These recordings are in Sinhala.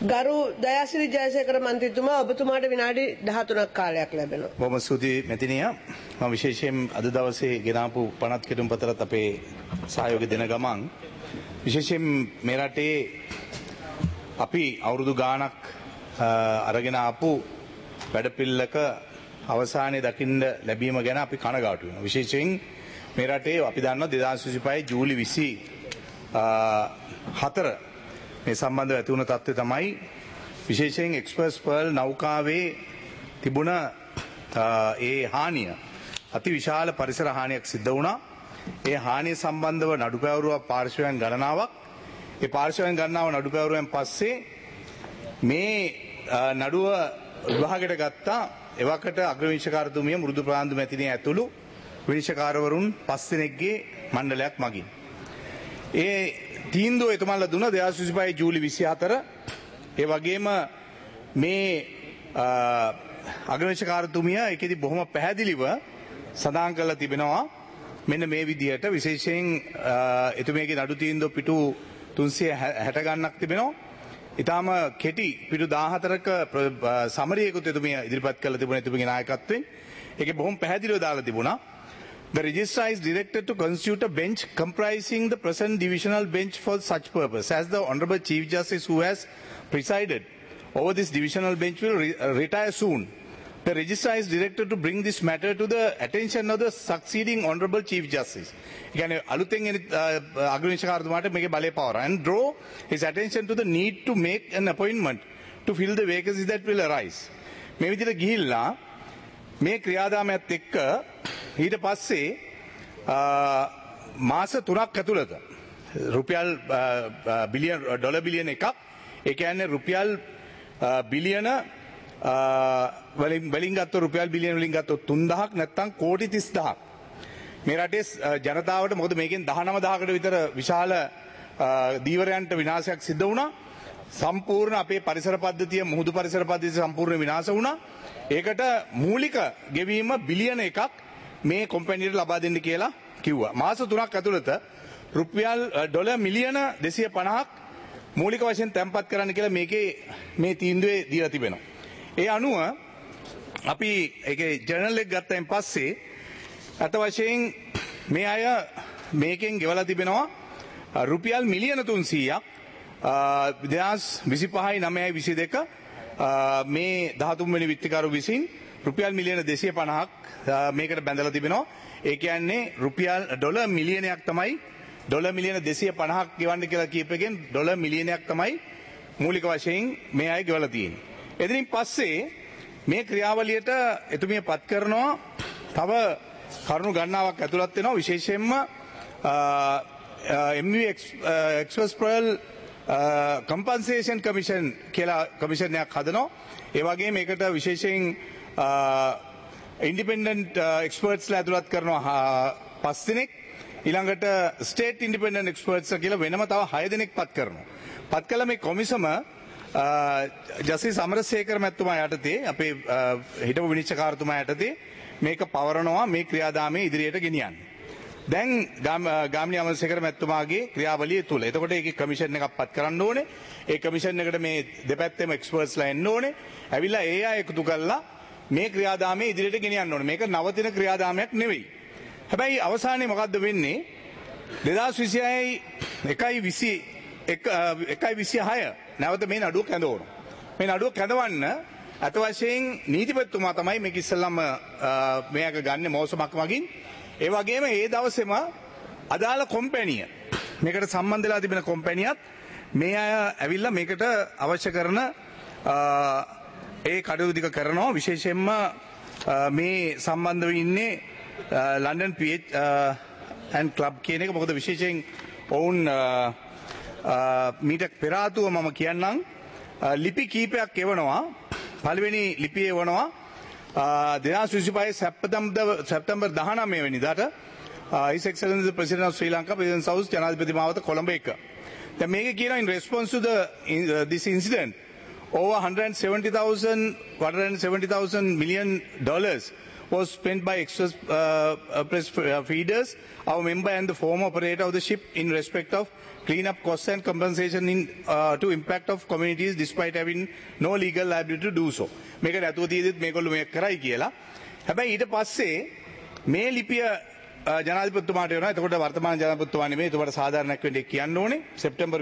ගරු දයාසිරි ජයසේකර මන්ත්‍රීතුමා ඔබතුමාට විනාඩි 13ක් කාලයක් ලැබෙනවා. බොහොම ස්තුතියි මෙතිනිය. මම විශේෂයෙන් අද දවසේ ගෙනාපු පනත් කෙටුම් පතරත් අපේ සහයෝගය දෙන ගමන් විශේෂයෙන් මේ රටේ අපි අවුරුදු ගාණක් අරගෙන ආපු වැඩපිළිවෙලක අවසානයේ දකින්න ලැබීම ගැන අපි කනගාටු වෙනවා. විශේෂයෙන් මේ රටේ අපි දන්නවා 2025 ජූලි 24 මේ සම්බන්ධව ඇති වුණ තත්ත්වය තමයි විශේෂයෙන් එක්ස්ප්‍රස් පර්ල් නෞකාවේ තිබුණ ඒ හානිය අති විශාල පරිසර හානියක් සිද්ධ වුණා. ඒ හානිය සම්බන්ධව නඩුපැවරුව පාර්ශවයන් ගණනාවක් ඒ පාර්ශවයන් ගණනාව නඩුපැවරුවෙන් පස්සේ මේ නඩුව විභාගයට ගත්තා එවකට අග්‍රවිනිශ්චයකාරතුමිය මුරුදු ප්‍රාන්දු මැතිණිය ඇතුළු විනිශ්චයකාරවරුන් 5 දෙනෙක්ගේ මණ්ඩලයක් මගින් ඒ තීන්දුව එතුමාලා දුන්නා 2025 ජූලි 24. ඒ වගේම මේ අග්‍රවිනිශ්චයකාරතුමිය ඒකෙදි බොහොම පැහැදිලිව සඳහන් කරලා තිබෙනවා මෙන්න මේ විදිහට විශේෂයෙන් එතුමියගේ නඩු තීන්දුව පිටු 360 ගණනක් තිබෙනවා. ඊටාම කෙටි පිටු 14ක සමරියකුත් එතුමිය ඉදිරිපත් කරලා තිබුණා එතුමියගේ නායකත්වයෙන්. ඒකේ බොහොම පැහැදිලිව දාලා තිබුණා the registrar is directed to constitute a bench comprising the present divisional bench for such purpose. As the Honourable Chief Justice who has presided over this divisional bench will retire soon, the registrar is directed to bring this matter to the attention of the succeeding Honourable Chief Justice. කියන්නේ අලුතෙන් එන අග්‍රවිනිශ්චයකාරතුමාට මේකේ බලය පවර and draw his attention to the need to make an appointment to fill the vacancies that will arise. මේ විදිහට ගිහිල්ලා මේ ක්‍රියාදාමයත් එක්ක ඊට පස්සේ මාස 3ක් ඇතුළත රුපියල් ඩොලර් බිලියන එකක් ඒ කියන්නේ රුපියල් බිලියන වලින් ගත්තොත් රුපියල් බිලියන වලින් ගත්තොත් 3000ක් නැත්නම් කෝටි 30000ක් මේ රටේ ජනතාවට මොකද මේකෙන් 19000කට විතර විශාල දීවරයන්ට විනාශයක් සිද්ධ වුණා. සම්පූර්ණ අපේ පරිසර පද්ධතිය මුහුදු පරිසර පද්ධතිය සම්පූර්ණ විනාශ වුණා. ඒකට මූලික ගෙවීම බිලියන එකක් මේ කොම්පැනියට ලබා දෙන්න කියලා කිව්වා. මාස 3ක් ඇතුළත රුපියල් ඩොලර් මිලියන 250ක් මූලික වශයෙන් තැන්පත් කරන්න කියලා මේකේ මේ තීන්දුවේ දීලා තිබෙනවා. ඒ අනුව අපි ඒකේ ජර්නල් එක ගත්තයින් පස්සේ අත වශයෙන් මේ අය මේකෙන් ගෙවලා තිබෙනවා රුපියල් මිලියන 300ක් 2025 9 22 මේ 13 වෙනි විත්තිකරු විසින් රුපියල් මිලියන 250ක් මේකට බැඳලා තිබෙනවා. ඒ කියන්නේ රුපියල් ඩොලර් මිලියනයක් තමයි ඩොලර් මිලියන 250ක් ගෙවන්න කියලා කියපෙකින් ඩොලර් මිලියනයක් තමයි මූලික වශයෙන් මේ අය ගෙවලා තියෙන්නේ. එදිනින් පස්සේ මේ ක්‍රියාවලියට එතුමිය පත් කරනවා තව කරුණු ගණනාවක් ඇතුළත් වෙනවා විශේෂයෙන්ම MV Express Pearl compensation commission කියලා කමිෂන් එකක් හදනවා. ඒ වගේම මේකට විශේෂයෙන් ඉන්ඩිපෙන්ඩන්ට් එක්ස්පර්ට්ස්ලා ඇතුළත් කරනවා 5 දෙනෙක්. ඊළඟට ස්ටේට් ඉන්ඩිපෙන්ඩන්ට් එක්ස්පර්ට්ස්ලා කියලා වෙනම තව 6 දෙනෙක් පත් කරනවා. පත් කළ මේ කොමිසම ජස්ටිස් අමරසේකර මැතිතුමා යටතේ අපේ හිටපු විනිශ්චයකාරතුමා යටතේ මේක පවරනවා මේ ක්‍රියාදාමයේ ඉදිරියට ගෙනියන්න. දැන් ගාමිණී අමරසේකර මැතිතුමාගේ ක්‍රියාවලිය තුල. එතකොට ඒකේ කමිෂන් එකක් පත් කරන්න ඕනේ. ඒ කමිෂන් එකට මේ දෙපැත්තෙම එක්ස්පර්ට්ස්ලා එන්න ඕනේ. ඇවිල්ලා ඒ අය එකතු කරලා මේ ක්‍රියාදාමයේ ඉදිරියට ගෙනියන්න ඕනේ. මේක නවතින ක්‍රියාදාමයක් නෙවෙයි. හැබැයි අවසානයේ මොකද්ද වෙන්නේ? 2026 1/26 නැවත මේ නඩුව කැඳවනවා. මේ නඩුව කැඳවන්න අත වශයෙන් නීතිපතිතුමා තමයි මේක ඉස්සෙල්ලාම මේක ගන්න මෝසමක් මගින්. ඒ වගේම ඒ දවසේම අදාළ කොම්පැනිය මේකට සම්බන්ධ වෙලා තිබෙන කොම්පැනියත් මේ අය ඇවිල්ලා මේකට අවශ්‍ය කරන ඒ කටයුතු ටික කරනවා. විශේෂයෙන්ම මේ සම්බන්ධව ඉන්නේ ලන්ඩන් PH and Club කියන එක. මොකද විශේෂයෙන් ඔවුන් මීට පෙර ආතුව මම කියන්නම් ලිපි කීපයක් එවනවා. පළවෙනි ලිපිය එවනවා 2025 සැප්තැම්බර් 19 වෙනිදාට His Excellency the President of Sri Lanka, President House, ජනාධිපති මාවත කොළඹ 1. දැන් මේක කියනවා in response to this incident over $170,000 million was spent by express press feeders, our member and the former operator of the ship in respect of clean-up costs and compensation to impact of communities despite having no legal liability to do so. මේක නැතුව තියෙද්දිත් මේගොල්ලෝ මේක කරයි කියලා. හැබැයි ඊට පස්සේ මේ ලිපිය ජනාධිපතිතුමාට වෙනවා. එතකොට වර්තමාන ජනාධිපතිතුමා නෙමෙයි. එතකොට සාධාරණයක් වෙන්න කියන්න ඕනේ. සැප්තැම්බර්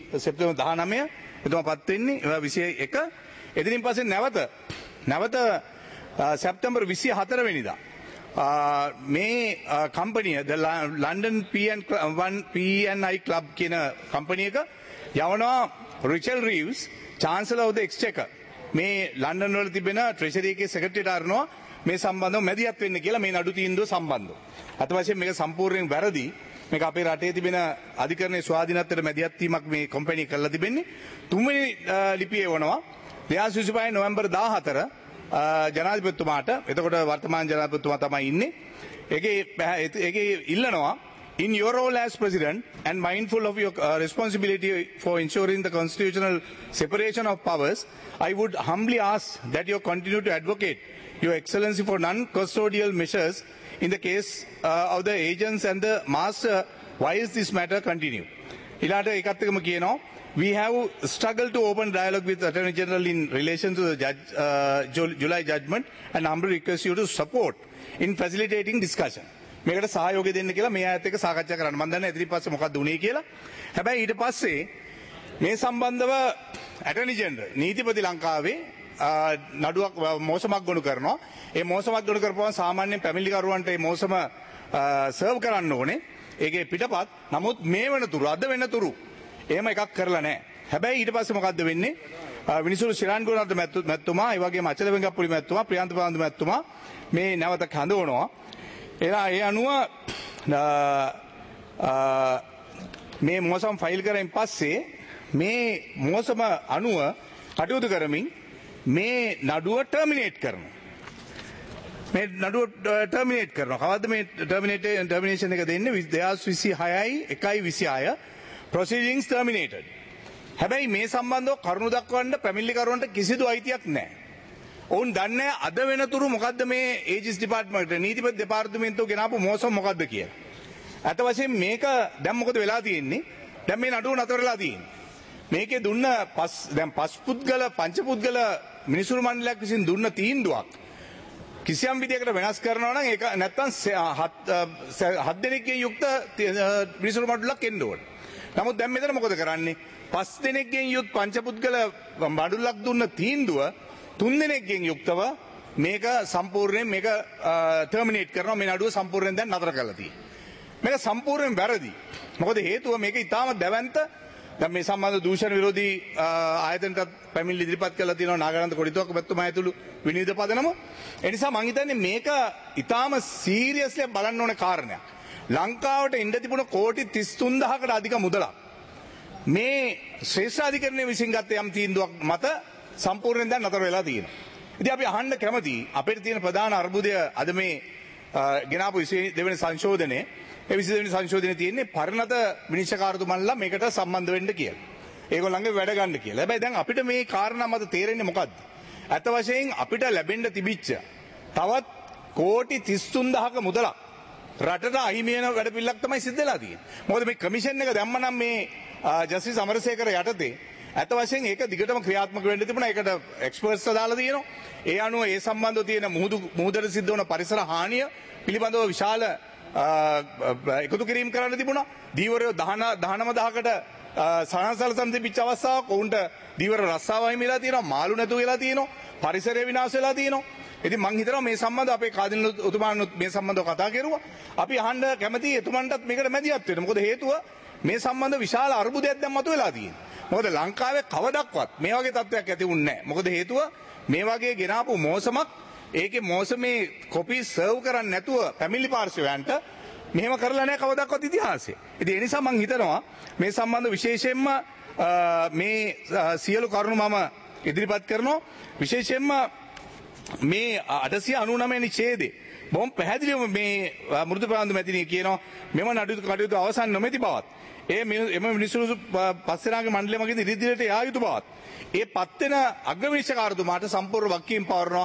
19 එතුමා පත් වෙන්නේ 21. එදිනින් පස්සේ නැවත සැප්තැම්බර් 24 වෙනිදා මේ කම්පනිය the London P&I Club කියන කම්පනිය එක යවනවා Rachel Reeves chancellor of the exchequer මේ ලන්ඩන් වල තිබෙන treasury එකේ secretary අරනවා මේ සම්බන්ධව මැදිහත් වෙන්න කියලා මේ නඩු තීන්දුව සම්බන්ධව. අත වශයෙන් මේක සම්පූර්ණයෙන් වැරදි. මේක අපේ රටේ තිබෙන අධිකරණයේ ස්වාධීනත්වයට මැදිහත් වීමක් මේ කම්පැනි කරලා තිබෙන්නේ. තුන්වෙනි ලිපිය එවනවා 2025 නොවැම්බර් 14 ජනාධිපතිතුමාට. එතකොට වර්තමාන ජනාධිපතිතුමා තමයි ඉන්නේ. ඒකේ ඉල්ලනවා in your role as president and mindful of your responsibility for ensuring the constitutional separation of powers, I would humbly ask that you continue to advocate your excellency for non-custodial measures in the case of the agents and the master whilst this matter continue. ඊළාට ඒකත් එක්කම කියනවා we have struggled to open dialogue with Attorney General in relation to the July judgment and humbly request you to support in facilitating discussion. මේකට සහයෝගය දෙන්න කියලා මේ ආයත් එක්ක සාකච්ඡා කරන්න. මම දන්නේ ඉතින් පස්සේ මොකක්ද උනේ කියලා. හැබැයි ඊට පස්සේ මේ සම්බන්ධව Attorney General නීතිපති ලංකාවේ නඩුවක් මෝසමක් ගොනු කරනවා. ඒ මෝසමක් ගොනු කරපුවම සාමාන්‍යයෙන් පැමිණිලිකරුවන්ට මේ මෝසම සර්ව් කරන්න ඕනේ. ඒකේ පිටපත්. නමුත් මේ වෙනතුරු අද වෙනතුරු එහෙම එකක් කරලා නැහැ. හැබැයි ඊට පස්සේ මොකද්ද වෙන්නේ? විනිසුරු ශිරාන් ගුණවර්ධන මැතිතුමා, ඒ වගේම අචල වෙංගප්පුලි මැතිතුමා, ප්‍රියන්ත පාන්දු මැතිතුමා මේ නැවත කඳවනවා. ඒ අනුව මේ මෝසම් ෆයිල් කරමින් පස්සේ මේ මෝසම අනුව කටයුතු කරමින් මේ නඩුව ටර්මිනේට් කරනවා. මේ නඩුව ටර්මිනේට් කරනවා. කවද්ද මේ ටර්මිනේෂන් එක දෙන්නේ? 2026 proceedings terminated. හැබැයි මේ සම්බන්ධව කරුණු දක්වන්න පැමිණිලිකරුවන්ට කිසිදු අයිතියක් නැහැ. ඔවුන් දන්නේ අද වෙනතුරු මොකද්ද මේ ඒජිස් ඩිපාර්ට්මන්ට් නීතිපති දෙපාර්තමේන්තුව ගෙනාපු මෝසම මොකද්ද කියලා. අත වශයෙන් මේක දැන් මොකද වෙලා තියෙන්නේ? දැන් මේ නඩුව නතර වෙලා තියෙන්නේ. මේකේ දුන්න පංචපුද්ගල මිනිසුරු මණ්ඩලයක් විසින් දුන්න තීන්දුවක් කිසියම් විදියකට වෙනස් කරනවා නම් ඒක නැත්තම් 7 දෙනෙක්ගෙන් යුක්ත මිනිසුරු මණ්ඩලයක් එන්න ඕන. නමුත් දැන් මෙතන මොකද කරන්නේ? 5 දෙනෙක්ගෙන් යුත් පංචපුද්ගල මණ්ඩලයක් දුන්න තීන්දුව 3 දෙනෙක්ගෙන් යුක්තව මේක සම්පූර්ණයෙන් මේක ටර්මිනේට් කරනවා. මේ නඩුව සම්පූර්ණයෙන් දැන් නතර කරලා තියෙනවා. මේක සම්පූර්ණයෙන් වැරදි. මොකද හේතුව මේක ඉතාම දැවැන්ත දැන් මේ සම්බන්ධ දූෂණ විරෝධී ආයතනට පැමිණිලි ඉදිරිපත් කරලා තියෙනවා නාගානන්ද කොඩිතුවක්ක මැතිතුමා ඇතුළු විනිවිද පදනම. ඒ නිසා මම හිතන්නේ මේක ඉතාම සීරියස්ලි බලන්න ඕන කාරණයක්. ලංකාවට එන්න තිබුණ කෝටි 33000කට අධික මුදලක් මේ ශ්‍රේෂ්ඨාධිකරණය විසින් ගත්ත යම් තීන්දුවක් මත සම්පූර්ණයෙන් දැන් නතර වෙලා තියෙනවා. ඉතින් අපි අහන්න කැමතියි අපිට තියෙන ප්‍රධාන අර්බුදය අද මේ ගෙනාපු 22 වෙනි සංශෝධනයේ 22 වෙනි සංශෝධනයේ තියෙන්නේ පරිණත විනිශ්චයකාරතුමන්ලා මේකට සම්බන්ධ වෙන්න කියලා. ඒගොල්ලන්ගේ වැඩ ගන්න කියලා. හැබැයි දැන් අපිට මේ කාරණා මත තේරෙන්නේ මොකද්ද? අත වශයෙන් අපිට ලැබෙන්න තිබිච්ච තවත් කෝටි 33000ක මුදලක් රටට අහිමි වෙන වැඩ පිළිලක් තමයි සිද්ධ වෙලා තියෙන්නේ. මොකද මේ කමිෂන් එක දැම්ම නම් මේ ජස්ටිස් අමරසේකර යටතේ අත වශයෙන් ඒක දිගටම ක්‍රියාත්මක වෙන්න තිබුණා. ඒකට එක්ස්පර්ට්ස්ලා දාලා තියෙනවා. ඒ අනුව ඒ සම්බන්ධව තියෙන මුහුදට සිද්ධ වන පරිසර හානිය පිළිබඳව විශාල එකතු කිරීම කරන්න තිබුණා. දීවරයෝ 19000කට සනසලසම් තිබිච්ච අවස්ථාවක් ඔවුන්ට දීවර රස්සාව හිමිලා තියෙනවා. මාළු නැතු වෙලා තියෙනවා. පරිසරය විනාශ වෙලා තියෙනවා. ඉතින් මං හිතනවා මේ සම්බන්ධව අපේ කාදින උතුමාණන් මේ සම්බන්ධව කතා කරුවා. අපි අහන්න කැමතියි එතුමන්ටත් මේකට මැදිහත් වෙන්න. මොකද හේතුව මේ සම්බන්ධ විශාල අර්බුදයක් දැන් මතුවලා තියෙනවා. මොකද ලංකාවේ කවදක්වත් මේ වගේ තත්ත්වයක් ඇති වුණේ නැහැ. මොකද හේතුව මේ වගේ ගෙනාපු මෝසමක් ඒකේ මෝසමේ කොපි සර්ව් කරන්නේ නැතුව පැමිණිලි පාර්ශවයන්ට මෙහෙම කරලා නැහැ කවදක්වත් ඉතිහාසයේ. ඉතින් ඒ නිසා මං හිතනවා මේ සම්බන්ධ විශේෂයෙන්ම මේ සියලු කරුණු මම ඉදිරිපත් කරනවා. විශේෂයෙන්ම මේ 899 වෙනි ඡේදේ බොහොම පැහැදිලිවම මේ මෘදු ප්‍රාන්ත මැතිණිය කියනවා මෙම නඩු කටයුතු අවසන් නොමැති බවත් එම මිනිසුරු පස්සෙනාගේ මණ්ඩලය මගින් ඉදිරියට යා යුතු බවත් ඒ පත් වෙන අග්‍රවිනිශ්චයකාරතුමාට සම්පූර්ණ වගකීම් පවරනවා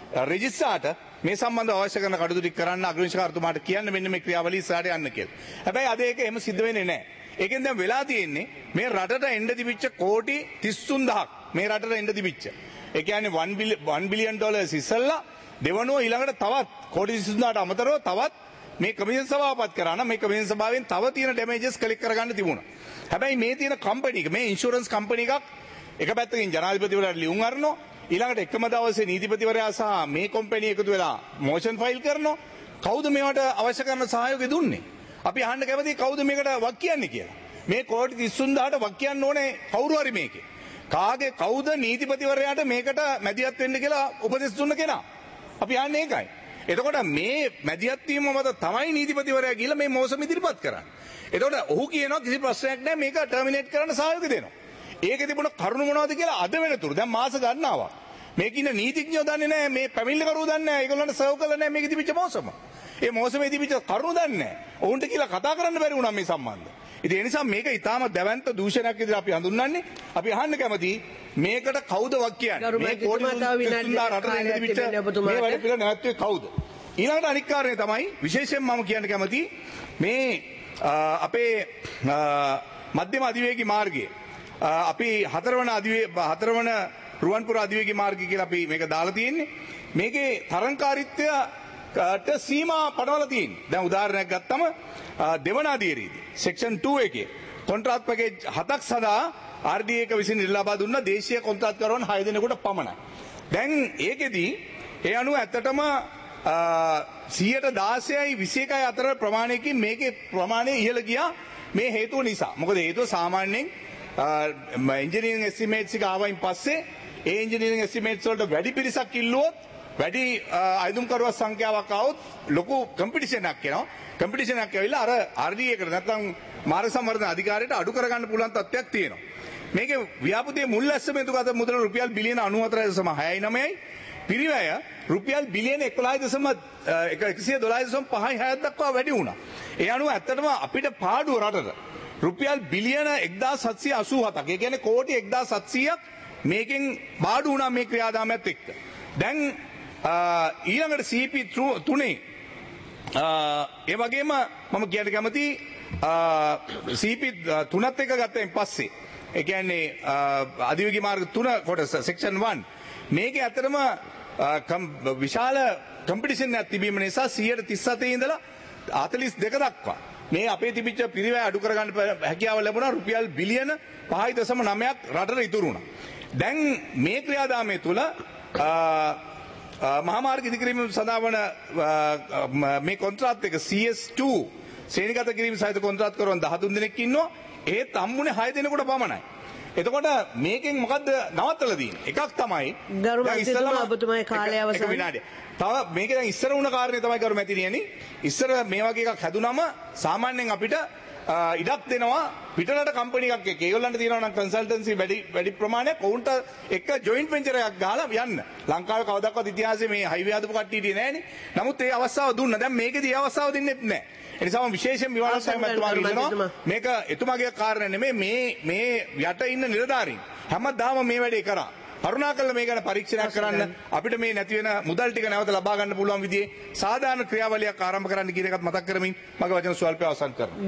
රෙජිස්ට්‍රාර්ට මේ සම්බන්ධ අවශ්‍ය කරන කටයුතු ටික කරන්න අග්‍රාමාත්‍යවරතුමාට කියන්න මෙන්න මේ ක්‍රියාවලිය ඉස්සරහට යන්න කියලා. හැබැයි අද ඒක එහෙම සිද්ධ වෙන්නේ නැහැ. ඒකෙන් දැන් වෙලා තියෙන්නේ මේ රටට එන්න තිබිච්ච කෝටි 33000ක් මේ රටට එන්න තිබිච්ච. ඒ කියන්නේ $1 billion ඉස්සල්ලා දෙවනුව ඊළඟට තවත් කෝටි 33000ට අමතරව තවත් මේ කමිෂන් සභාවපත් කරා නම් මේ කමිෂන් සභාවෙන් තව තියෙන ඩැමේජස් කලෙක්ට් කරගන්න තිබුණා. හැබැයි මේ තියෙන කම්පැනි එක මේ ඉන්ෂුරන්ස් කම්පැනි එකක් එක පැත්තකින් ජනාධිපතිවරයාට ලියුම් අරනවා ඊළඟට එකම දවසේ නීතිපතිවරයා සහ මේ කම්පැනි එකතු වෙලා මොෂන් ෆයිල් කරනවා. කවුද මේවට අවශ්‍ය කරන සහයෝගය දුන්නේ? අපි අහන්න කැමතියි කවුද මේකට වක් කියන්නේ කියලා. මේ කෝටි 33000ට වක් කියන්න ඕනේ කවුරු හරි මේකේ. කාගේ කවුද නීතිපතිවරයාට මේකට මැදිහත් වෙන්න කියලා උපදෙස් දුන්න කෙනා? අපි අහන්නේ ඒකයි. එතකොට මේ මැදිහත් වීම මත තමයි නීතිපතිවරයා ගිහලා මේ මෝසම ඉදිරිපත් කරන්නේ. එතකොට ඔහු කියනවා කිසි ප්‍රශ්නයක් නැහැ මේක ටර්මිනේට් කරන්න සහයෝගය දෙනවා. ඒකේ තිබුණ කරුණු මොනවද කියලා අද වෙනතුරු දැන් මාස ගන්නවා. මේක ඉන්න නීතිඥයෝ දන්නේ නැහැ මේ පැමිණිලිකරුවෝ දන්නේ නැහැ ඒගොල්ලන්ට සර්ව් කරලා නැහැ මේකේ තිබිච්ච මෝසම. ඒ මෝසමේ තිබිච්ච කරුණු දන්නේ නැහැ. ඔවුන්ට කියලා කතා කරන්න බැරි වුණා මේ සම්බන්ධ. ඉතින් ඒ නිසා මේක ඊටාම දැවැන්ත දූෂණයක් විදිහට අපි හඳුන්වන්නේ. අපි අහන්න කැමතියි මේකට කවුද වක් කියන්නේ? මේ කෝටි 33000 රටට එන්න තිබිච්ච මේ වැඩ පිළිවෙල නැවැත්තුවේ කවුද? ඊළඟට අනික් කාරණේ තමයි විශේෂයෙන් මම කියන්න කැමතියි මේ අපේ මධ්‍යම අධිවේගී මාර්ගයේ අපි හතරවන රුවන්පුර අධිවේගී මාර්ගය කියලා අපි මේක දාලා තියෙන්නේ. මේකේ තරංකාරීත්වයට සීමා පනවලා තියෙන්නේ. දැන් උදාහරණයක් ගත්තම දෙවන අධිවේගයේදී සෙක්ෂන් 2 එකේ කොන්ත්‍රාත් පැකේජ් 7ක් සඳහා RDA එක විසින් ඉල්ලා දුන්න දේශීය කොන්ත්‍රාත්කරුවන් 6 දෙනෙකුට පමණයි. දැන් ඒකෙදී ඒ අනුව ඇත්තටම 116යි 21යි අතර ප්‍රමාණයකින් මේකේ ප්‍රමාණය ඉහළ ගියා මේ හේතුව නිසා. මොකද හේතුව සාමාන්‍යයෙන් ඉංජිනීරින් එස්ටිමේට්ස් එක ආවයින් පස්සේ ඒ ඉංජිනීරින් එස්ටිමේට්ස් වලට වැඩි පිරිසක් ඉල්ලුවොත් වැඩි අයදුම්කරුවා සංඛ්‍යාවක් આવොත් ලොකු කම්පිටිෂන් එකක් එනවා. කම්පිටිෂන් එකක් ඇවිල්ලා අර RDA එකට නැත්නම් මාර්ග සංවර්ධන අධිකාරියට අඩු කරගන්න පුළුවන් තත්ත්වයක් තියෙනවා. මේකේ ව්‍යාපෘතියේ මුල් ඇස්තමේන්තුගත මුදල රුපියල් බිලියන 94.69යි පිරිවැය රුපියල් බිලියන 112.5 දක්වා වැඩි වුණා. ඒ අනුව ඇත්තටම අපිට පාඩුව රටට රුපියල් බිලියන 1787ක්. ඒ කියන්නේ කෝටි 1700ක් මේකෙන් පාඩු වුණා මේ ක්‍රියාදාමයත් එක්ක. දැන් ඊළඟට CP3 ඒ වගේම මම කියන්න කැමති CP3ත් එක ගත්තෙන් පස්සේ ඒ කියන්නේ අධිවේගී මාර්ග 3 කොටස සෙක්ෂන් 1 මේකේ ඇත්තටම විශාල කම්පිටිෂන් එකක් තිබීම නිසා 137 ඉඳලා 42 දක්වා මේ අපේ තිබිච්ච පිරිවැය අඩු කරගන්න හැකියාව ලැබුණා රුපියල් බිලියන 5.9ක් රටට ඉතුරු වුණා. දැන් මේ ක්‍රියාදාමය තුළ මහා මාර්ග ඉදිකිරීම සඳහා වන මේ කොන්ත්‍රාත් එක CS2 ශ්‍රේණිගත කිරීම සහිත කොන්ත්‍රාත්කරුවන් 13 දෙනෙක් ඉන්නවා. ඒත් හම්බුනේ 6 දෙනෙකුට පමණයි. එතකොට මේකෙන් මොකද්ද නවත්තලා තියෙන්නේ? එකක් තමයි ගරු මැතිතුමා ඔබතුමාගේ කාලය අවසන්. තව මේක දැන් ඉස්සර වුණ කාරණේ තමයි ගරු මැතිණියනි. ඉස්සර මේ වගේ එකක් හැදුනම සාමාන්‍යයෙන් අපිට ඉඩක් දෙනවා පිටරට කම්පැනි එකක් එක්ක. ඒගොල්ලන්ට තියෙනවා නම් කන්සල්ටන්සි වැඩි ප්‍රමාණයක් ඔවුන්ට එක්ක ජොයින්ට් වෙන්චර් එකක් ගහලා යන්න. ලංකාවේ කවදාවත් ඉතිහාසයේ මේ හයිවේ හදපු කට්ටිය හිටියේ නැහනේ. නමුත් ඒ අවස්ථාව දුන්නා. දැන් මේකේදී ඒ අවස්ථාව දෙන්නෙත් නැහැ. ඒ නිසා මම විශේෂයෙන් විවාදයක් මැතිතුමාගෙන් ඉල්ලනවා. මේක එතුමාගේ කාරණේ නෙමෙයි මේ යට ඉන්න නිලධාරීන් හැමදාම මේ වැඩේ කරා. කරුණාකරලා මේ ගැන පරීක්ෂණයක් කරන්න අපිට මේ නැති වෙන මුදල් ටික නැවත ලබා ගන්න පුළුවන් විදිහේ සාධාරණ ක්‍රියාවලියක් ආරම්භ කරන්න කියන එකත් මතක් කරමින් මගේ වචන ස්වල්පය අවසන් කරනවා.